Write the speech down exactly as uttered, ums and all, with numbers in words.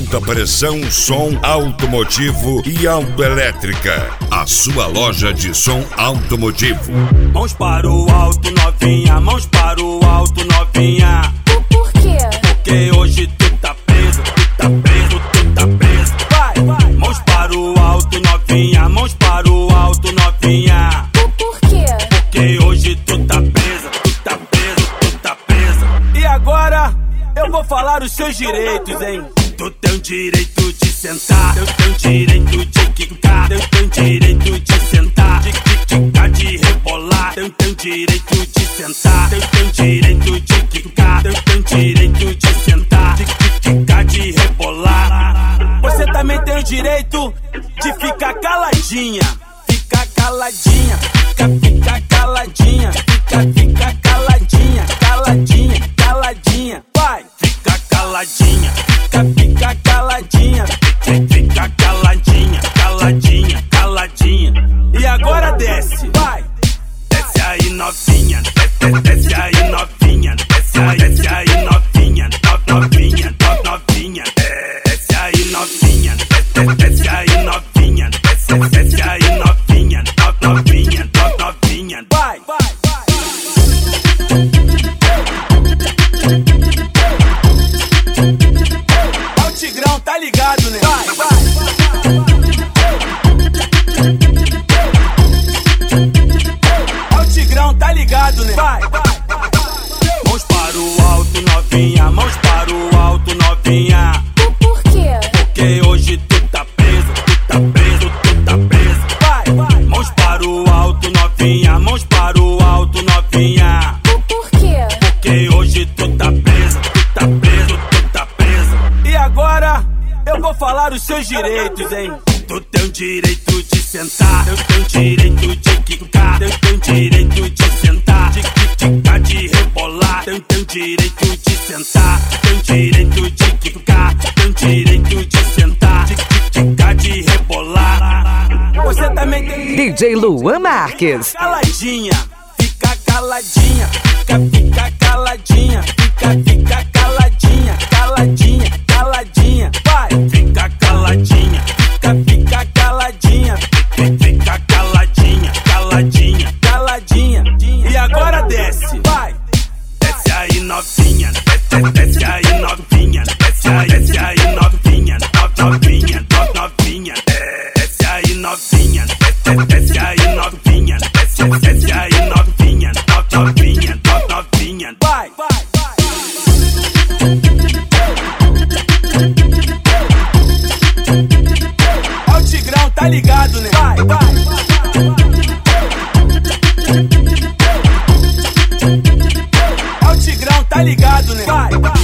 alta pressão, som automotivo e autoelétrica. A sua loja de som automotivo. Mãos para o alto, novinha, mãos para o alto, novinha. Por quê? Porque hoje tu tá preso, tu tá preso, tu tá preso. Vai, vai. Mãos para o alto, novinha, mãos para o alto, novinha. Por quê? Porque hoje tu tá presa, tu tá preso, tu tá presa. E agora eu vou falar os seus direitos, hein? Tu tem o direito de sentar, eu tenho o direito de quicar, eu tenho o direito de sentar, de quicar, de rebolar, eu tenho o direito de sentar, eu tenho o direito de quicar, eu tenho o direito de sentar, de quicar, de rebolar. Você também tem o direito de ficar caladinha, ficar caladinha, fica, fica caladinha, fica, fica caladinha, caladinha, caladinha, vai, fica caladinha, fica, fica caladinha, fica caladinha, caladinha, caladinha. E agora desce, vai, desce aí novinha, desce, desce aí novinha, desce aí, desce aí novinha, novinha, novinha, desce aí novinha, desce, desce aí novinha, desce, desce aí novinha, novinha, novinha, vai, vai, vai. Ó o Tigrão, tá ligado, né? Vai, vai. Ó o Tigrão, tá ligado, né? Vai, vai. Mãos para o alto, novinha, mãos para o alto, novinha. Por quê? Porque hoje tu tá preso, tu tá preso, tu tá preso. Vai, vai. Mãos para o alto, novinha, mãos para o alto, novinha. Por quê? Porque hoje tu tá preso, tu tá preso, tu tá preso. E agora eu vou falar os seus direitos, hein? Tu tem o direito de sentar, eu tenho o direito de quicar, eu tenho o direito de sentar, de quicar, de rebolar, eu tenho o direito de sentar, tenho o direito de quicar, tenho o direito de sentar, de quicar, de rebolar. Você também tem D J Luan Marques. Caladinha, fica caladinha, fica, fica caladinha, fica, fica caladinha, caladinha, caladinha, vai, fica caladinha, fica, fica caladinha, fica caladinha, caladinha, caladinha. E agora desce, vai, desce aí novinha, desce, desce aí novinha, desce aí, desce aí novinha, novinha, novinha, desce aí novinha, desce, desce aí novinha, desce, desce aí novinha, novinha, novinha, vai, vai, vai. Ó o Tigrão, tá ligado, né? Vai, vai, Ó o Tigrão, tá ligado, né? Vai, vai.